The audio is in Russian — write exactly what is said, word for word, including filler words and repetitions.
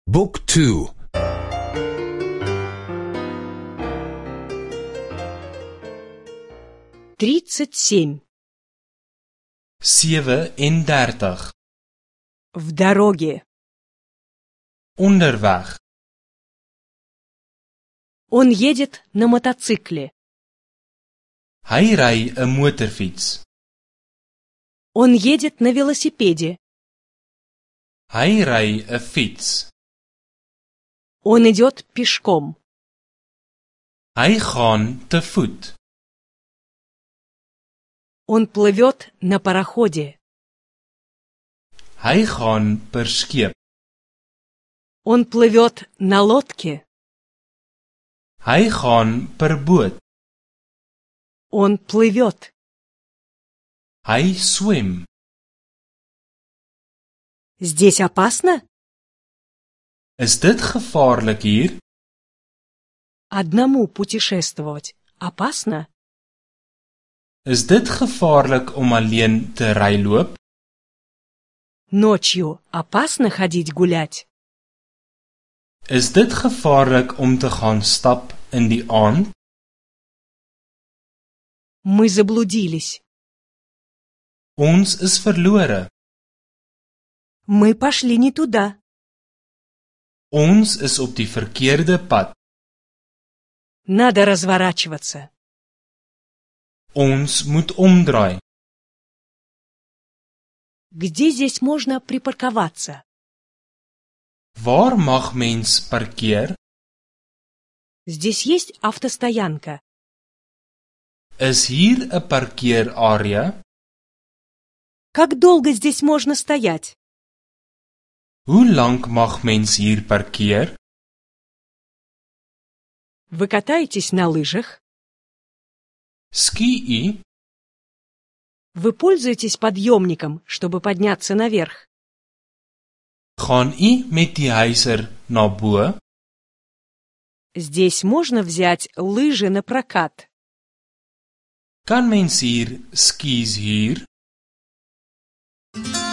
Book two. Тридцать семь. sevenendertig. В дороге. Onderweg. Он едет на мотоцикле. Hy ry 'n motorfiets. Он едет на велосипеде. Hy ry 'n fiets. Он идет пешком. Hy gaan te voet. Он плывет на пароходе. Hy gaan per skip. Он плывет на лодке. Hy gaan per boot. Он плывет. Hy swem. Здесь опасно? Is dit gevaarlik hier? Одному путешествовать опасно? Is dit gevaarlik om alleen te ryloop? Ночью опасно ходить гулять? Is dit gevaarlik om te gaan stap in die aand? Мы заблудились. Ons is verlore. Мы пошли не туда. Ons is op die verkeerde pad. Надо разворачиваться. Ons moet omdraai. Где здесь можно припарковаться? Waar mag mens parkeer? Здесь есть автостоянка. Is hier 'n parkeerarea? Как долго здесь можно стоять? Hoe lank mag mens hier parkeer? Вы катаетесь на лыжах? Ski u? Вы пользуетесь подъемником, чтобы подняться наверх? Gaan u met die hyser na bo? Здесь можно взять лыжи на прокат. Kan mens hier skis huur?